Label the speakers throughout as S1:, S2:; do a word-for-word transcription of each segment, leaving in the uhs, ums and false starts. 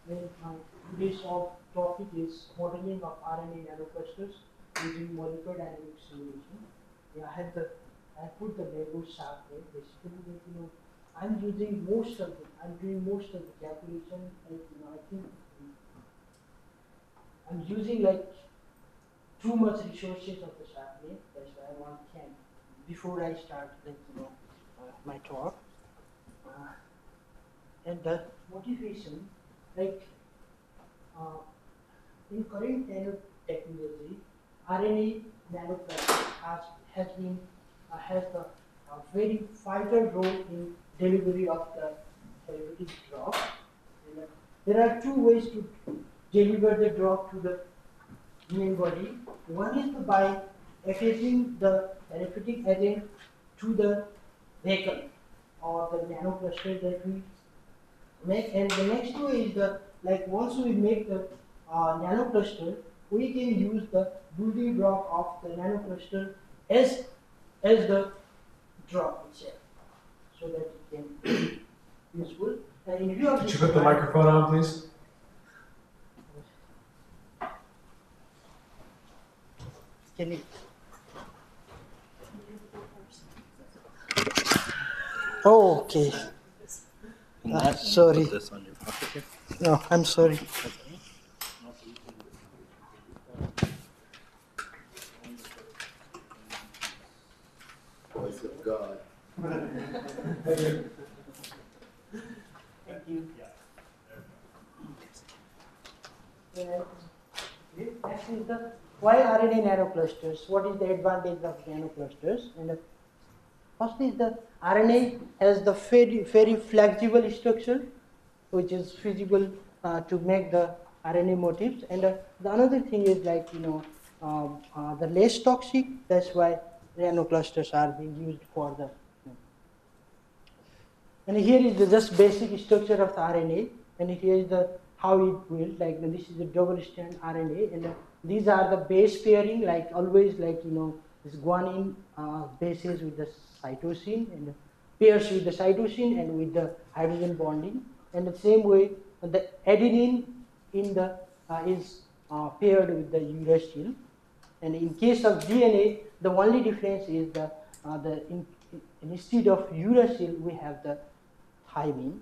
S1: And uh, today's of topic is modeling of R N A nanoclusters using molecular dynamics simulation. Yeah, I have the I put the Lego sharp there. Basically, like, you know, I'm using most of it. I'm doing most of the calculation. Like, you know, I think I'm using like too much resources of the Sharpney. That's why I want ten. Before I start, like, you know, uh, my talk, uh, and the motivation, like uh, in current nanotechnology, R N A nanoplastic has has been uh, has the uh, very vital role in delivery of the therapeutic drug. And, uh, there are two ways to deliver the drug to the human body. One is by attaching the therapeutic agent to the vehicle or the nanocluster that we make, and the next way is the like once we make the uh, nanocluster, we can use the building block of the nanocluster as as the drug itself, so that it can be useful. And in view of
S2: Could
S1: this,
S2: you put the microphone on, please?
S1: can you? Oh, okay. Uh, sorry.
S3: This on your pocket here.
S1: No, I'm sorry.
S3: Voice of God.
S1: Thank you. And next is the why R N A nanoclusters? What is the advantage of nanoclusters? And the first is the R N A has the very very flexible structure, which is feasible uh, to make the R N A motifs. And uh, the another thing is like you know um, uh, the less toxic. That's why nanoclusters are being used for the. And here is the just basic structure of the R N A, and here is the how it built. Like this is the double strand R N A, and uh, these are the base pairing. Like always, like you know, this guanine uh, bases with the cytosine and pairs with the cytosine and with the hydrogen bonding. And the same way, the adenine in the uh, is uh, paired with the uracil. And in case of D N A, the only difference is the uh, the in, in, instead of uracil we have the thymine.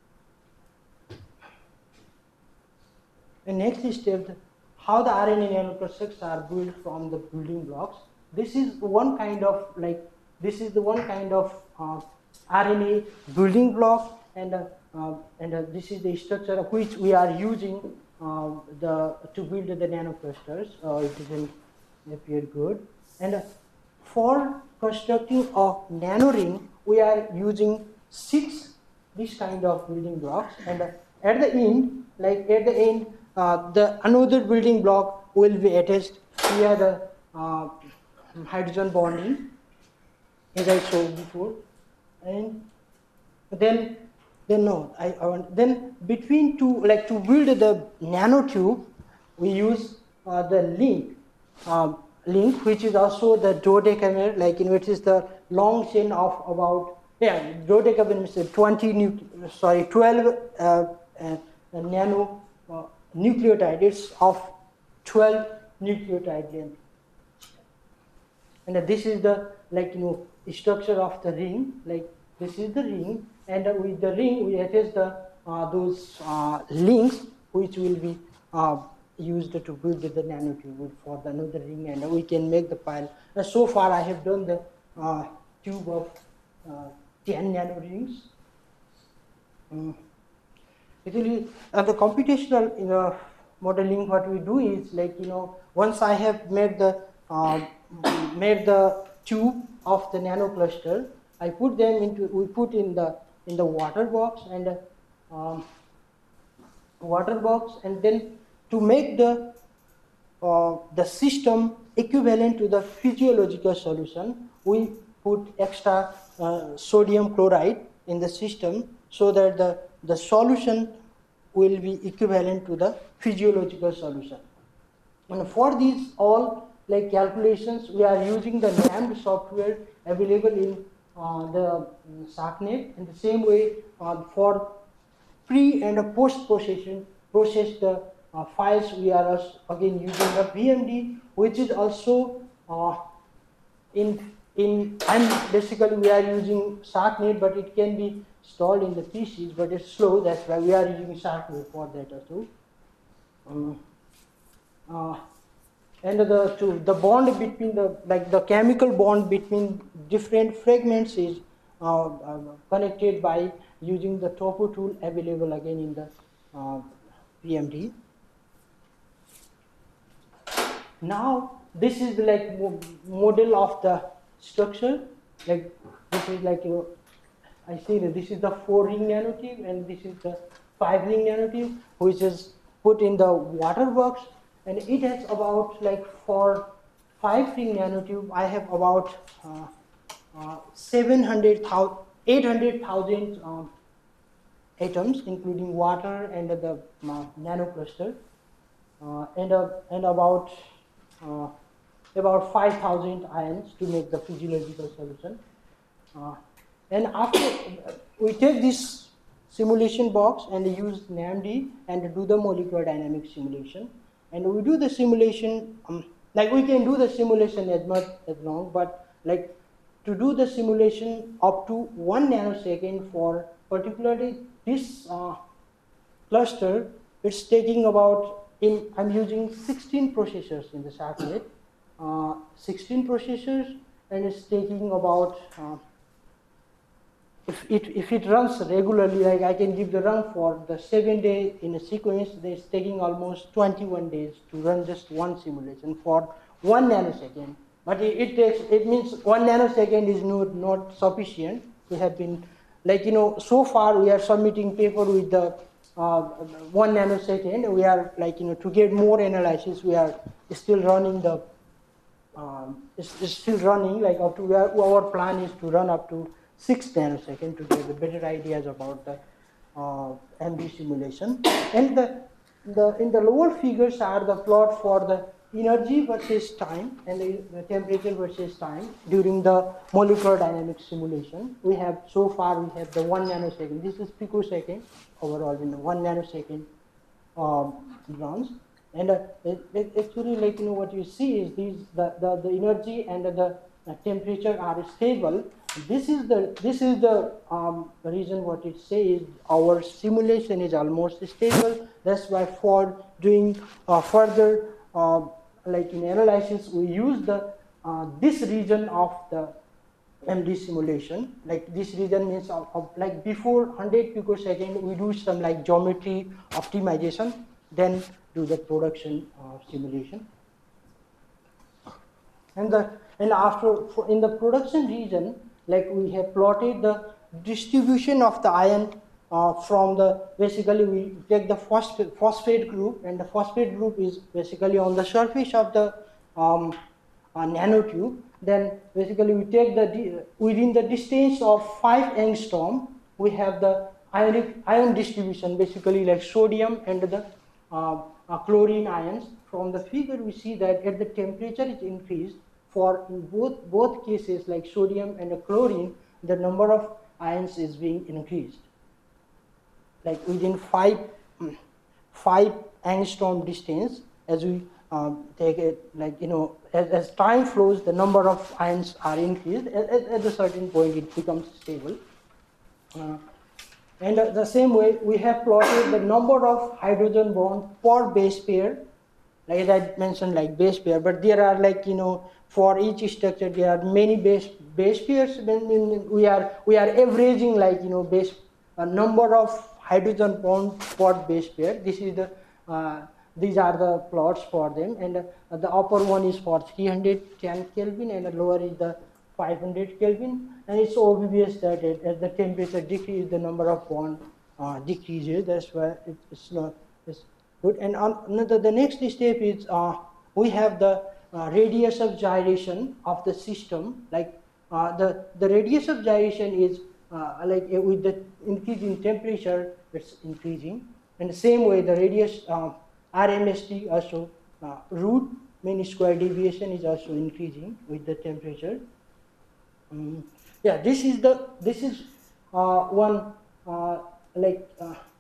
S1: And next step, how the R N A nanoclusters are built from the building blocks. This is one kind of like this is the one kind of uh, R N A building block, and uh, uh, and uh, this is the structure of which we are using uh, the to build the nanoclusters. Uh, it doesn't appear good. And uh, for constructing a nanoring, we are using six this kind of building blocks, and uh, at the end, like at the end, uh, the another building block will be attached via the uh, hydrogen bonding, as I showed before, and then then no, I, I want then between two like to build the nanotube, we use uh, the link. Um, link which is also the dodecamer, like in which is the long chain of about yeah dodecamer means twenty nu sorry twelve uh, uh, nano uh, nucleotide. It's of twelve nucleotide length, and uh, this is the like you know structure of the ring. Like this is the ring, and uh, with the ring we attach the uh, those uh, links which will be uh, used to build the nanotube for the another ring, and we can make the pile. Uh, so far I have done the uh, tube of uh, ten nano rings. Um, actually, uh, the computational you know, modeling, what we do is like you know once I have made the uh, made the tube of the nanocluster, I put them into we put in the in the water box and uh, um, water box, and then to make the uh, the system equivalent to the physiological solution, we put extra uh, sodium chloride in the system so that the, the solution will be equivalent to the physiological solution. And for these all like calculations, we are using the NAMD software available in uh, the SACnet. In the same way, uh, for pre and post processing, process the uh, files, we are also again using the V M D, which is also uh, in in and basically we are using SharkNet, but it can be installed in the P Cs, but it's slow. That's why we are using SharkNet for that also. Um, uh, and the to the bond between the like the chemical bond between different fragments is uh, uh, connected by using the topo tool available again in the uh, V M D. Now this is the like mo model of the structure. Like this is like you know, I say that this is the four ring nanotube and this is the five ring nanotube, which is put in the water box, and it has about like for five ring nanotube I have about uh, uh, seven hundred thousand, eight hundred thousand um, atoms, including water and the uh, nanocluster, uh, and uh, and about uh, about five thousand ions to make the physiological solution. Uh, and after uh, we take this simulation box and use NAMD and do the molecular dynamics simulation, and we do the simulation um, like we can do the simulation as much as long, but like to do the simulation up to one nanosecond for particularly this uh, cluster, it's taking about in I'm using sixteen processors in the SharkNet, uh, sixteen processors, and it's taking about uh, if it if it runs regularly, like I can give the run for the seven day in a sequence, then it's taking almost twenty-one days to run just one simulation for one nanosecond. But it, it takes it means one nanosecond is not not sufficient. We have been like you know so far we are submitting paper with the uh, one nanosecond. We are like you know to get more analysis, we are still running the um, it's, it's still running like up to where our plan is to run up to six nanosecond to get the better ideas about the uh, M D simulation. And the the in the lower figures are the plot for the energy versus time and the, the temperature versus time during the molecular dynamics simulation. We have so far we have the one nanosecond. This is picosecond overall in the one nanosecond um, runs. And uh, it, it actually, like you know, what you see is these the the, the energy and the, the temperature are stable. This is the this is the um, reason what it says our simulation is almost stable. That's why for doing uh, further uh, like in analysis, we use the uh, this region of the M D simulation. Like this region means of, of like before one hundred picosecond, we do some like geometry optimization, then do the production uh, simulation. And the and after for in the production region, like we have plotted the distribution of the ion uh, from the basically we take the phosphate, phosphate group, and the phosphate group is basically on the surface of the um, uh, nanotube. Then basically we take the within the distance of five angstrom, we have the ionic ion distribution, basically like sodium and the uh, uh, chlorine ions. From the figure we see that at the temperature is increased for in both both cases like sodium and chlorine, the number of ions is being increased. Like within five five angstrom distance, as we um, take it, like you know, as, as time flows, the number of ions are increased. At, at, at a certain point, it becomes stable. Uh, and uh, the same way, we have plotted the number of hydrogen bonds per base pair. Like as I mentioned, like base pair, but there are like you know for each structure there are many base base pairs. Then we are we are averaging like you know base a number of hydrogen bond per base pair. This is the uh, these are the plots for them, and uh, the upper one is for three hundred ten Kelvin, and the lower is the five hundred Kelvin. And it's obvious that it, as the temperature decreases, the number of bond uh, decreases. That's why it, it's not. It's, Good. And another, the next step is uh, we have the uh, radius of gyration of the system. Like uh, the the radius of gyration is uh, like uh, with the increase in temperature, it's increasing. And the same way, the radius uh, R M S T also uh, root mean square deviation is also increasing with the temperature. Um, yeah, this is the this is uh, one uh, like. Uh,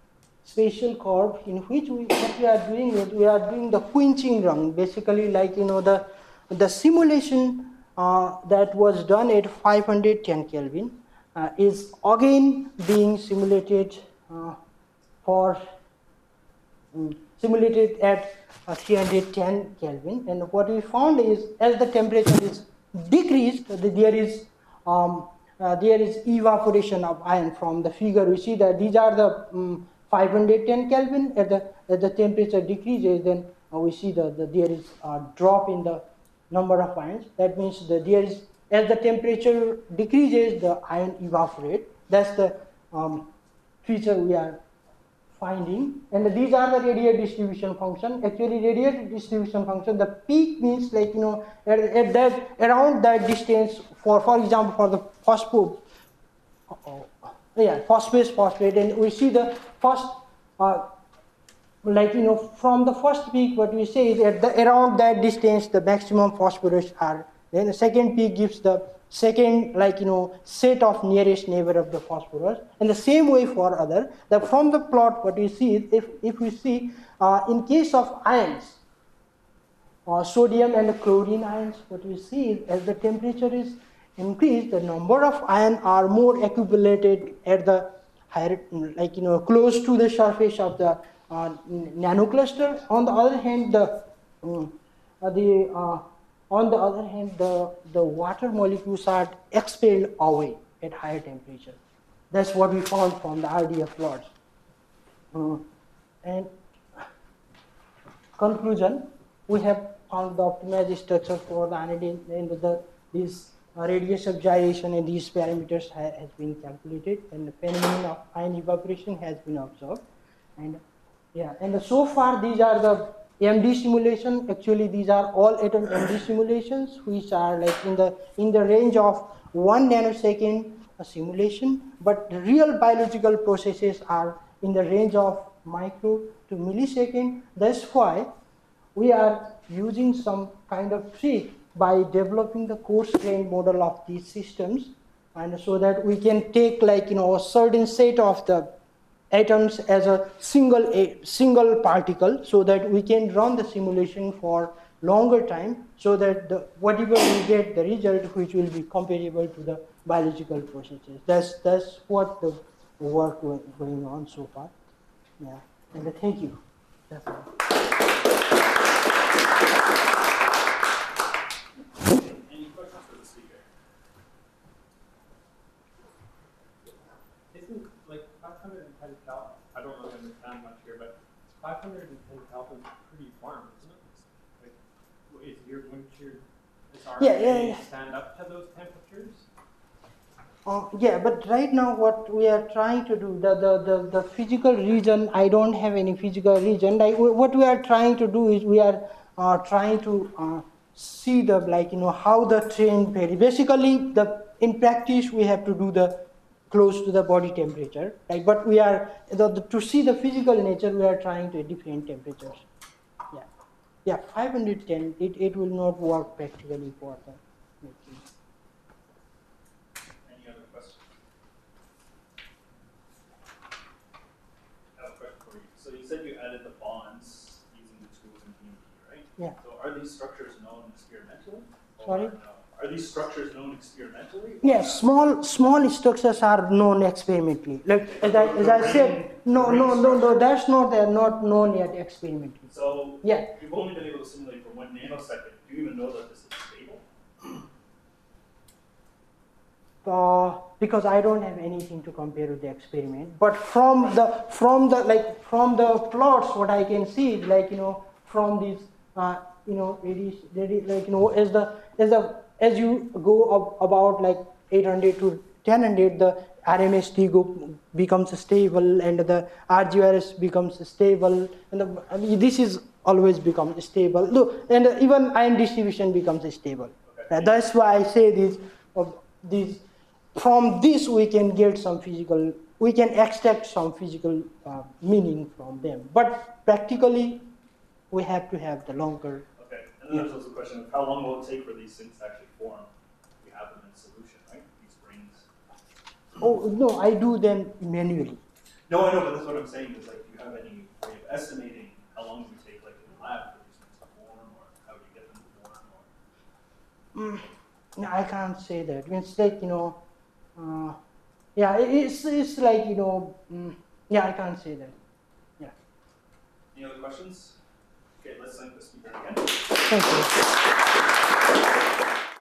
S1: spatial curve in which we, what we are doing is we are doing the quenching run, basically like, you know, the, the simulation uh, that was done at five hundred ten Kelvin uh, is again being simulated uh, for um, simulated at uh, three hundred ten Kelvin, and what we found is as the temperature is decreased, there is um, uh, there is evaporation of iron. From the figure we see that these are the um, five hundred ten Kelvin. As the as the temperature decreases, then uh, we see that the, there is a drop in the number of ions. That means that there is, as the temperature decreases, the ion evaporate. That's the um, feature we are finding, and these are the radial distribution function. Actually, radial distribution function, the peak means like, you know, at, at that around that distance, for for example for the phosphate, uh-oh, yeah, phosphate phosphate, and we see the first uh, like, you know, from the first peak, what we say is at the around that distance the maximum phosphorus are. Then the second peak gives the second, like, you know, set of nearest neighbor of the phosphorus, and the same way for other. That from the plot what we see is, if if we see uh, in case of ions, uh, sodium and chlorine ions, what we see is as the temperature is increased, the number of ions are more accumulated at the higher, like, you know, close to the surface of the uh, nanocluster. On the other hand, the um, uh, the uh, on the other hand, the, the water molecules are expelled away at higher temperature. That's what we found from the R D F plots. Uh, and conclusion, we have found the optimized structure for the anodine, and the, this uh, radius of gyration and these parameters ha has been calculated, and the phenomenon of ion evaporation has been observed. And yeah, and so far these are the M D simulation. Actually, these are all atom M D simulations, which are like in the in the range of one nanosecond a simulation, but the real biological processes are in the range of micro to millisecond. That's why we are using some kind of trick by developing the coarse-grained model of these systems, and so that we can take, like, you know, a certain set of the atoms as a single a single particle, so that we can run the simulation for longer time, so that the whatever we get the result which will be comparable to the biological processes. That's that's what the work going on so far. Yeah, and thank you. That's all.
S2: Any questions for the speaker? Isn't like five hundred ten Kelvin? I don't really understand much here, but five hundred ten Kelvin is pretty warm, isn't it? Like, is your wouldn't your is our
S1: Yeah, yeah, yeah.
S2: stand up to those temperatures?
S1: Uh, yeah, but right now what we are trying to do, the, the, the, the physical region, I don't have any physical region. Like, what we are trying to do is we are uh, trying to uh, see the, like, you know, how the trend vary. Basically, the in practice we have to do the close to the body temperature. Like, but we are the, the, to see the physical nature, we are trying to different temperatures. Yeah, yeah, five hundred ten. It it will not work practically for the making.
S2: Any other questions? I have a question for you. So you said you added the bonds using the tools in B M P, right?
S1: Yeah.
S2: So are these structures known experimentally? Or
S1: Sorry?
S2: no? Are these structures known experimentally?
S1: Yes, small small structures are known experimentally. Like as I as I said, no no no no, that's not they are not known yet experimentally.
S2: So
S1: Yeah.
S2: you've only been able to simulate for one nanosecond. Do you even know that this is stable?
S1: Uh, because I don't have anything to compare with the experiment. But from the from the like from the plots, what I can see is, like, you know, from these uh, you know radi radi like you know as the as the as you go up about like eight hundred to ten hundred, the R M S T go becomes stable, and the R G R S becomes stable, and the, I mean, this is always become stable. Look, and even ion distribution becomes stable.
S2: Okay.
S1: Uh, that's why I say these uh, these. From this we can get some physical, we can extract some physical uh, meaning from them. But practically, we have to have the longer.
S2: Okay. And then there's also a question of how long will it take for these things to actually form? We have them in solution, right? These rings.
S1: Oh no, I do them manually.
S2: No, I know, but that's what I'm saying is like you have
S4: have any way of estimating how long it would take, like in the lab, for these things to form, or how do you get them to form, or?
S1: Mm, no, I can't say that. It's like, you know, uh, yeah, it- it's, it's like, you know, mm, yeah, I can't say that. Yeah.
S4: Any other questions? Okay, let's thank the speaker again.
S1: Thank you.